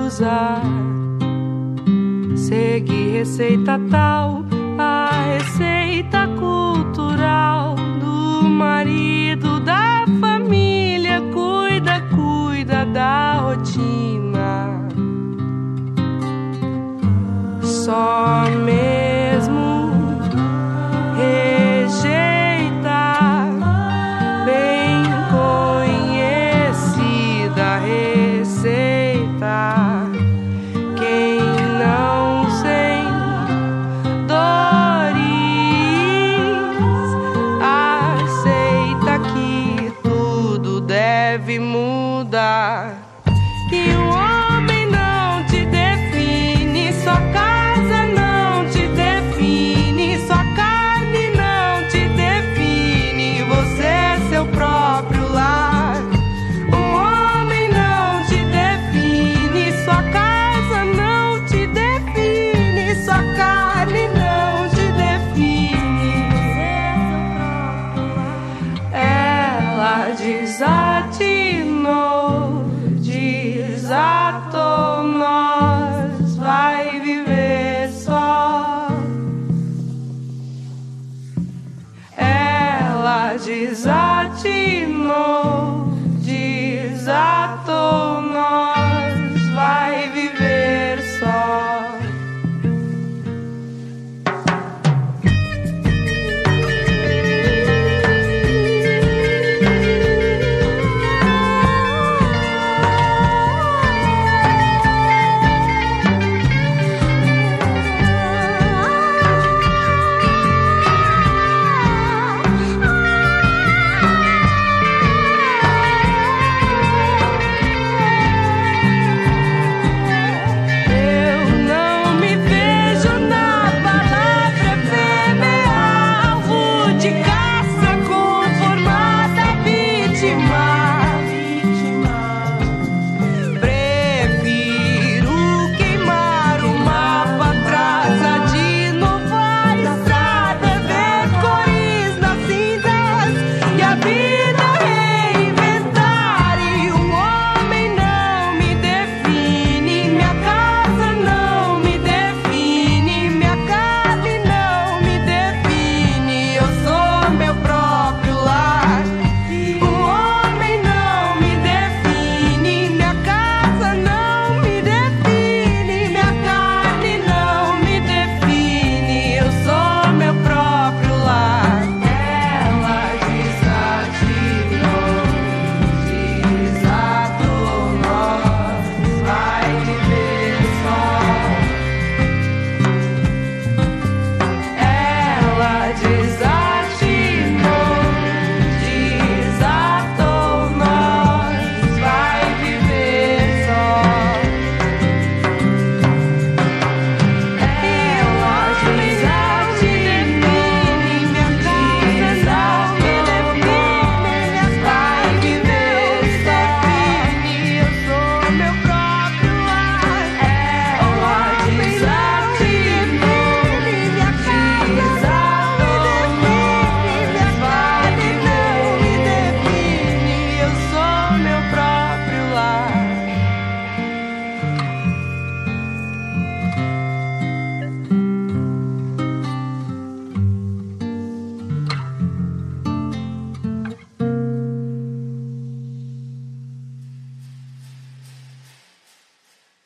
usar. Seguir receita tal, a receita cultural do marido, da família, cuida da rotina. Só mesmo rejeitar bem conhecida receita. Quem não sem dores aceita que tudo deve mudar. Que um homem não te define, sua casa não te define, sua carne não te define, você é seu próprio lar. Um homem não te define, sua casa não te define, sua carne não te define, ela desatinou, desatou, nós vai viver só. Ela desatinou, desatou, nós vai viver só. De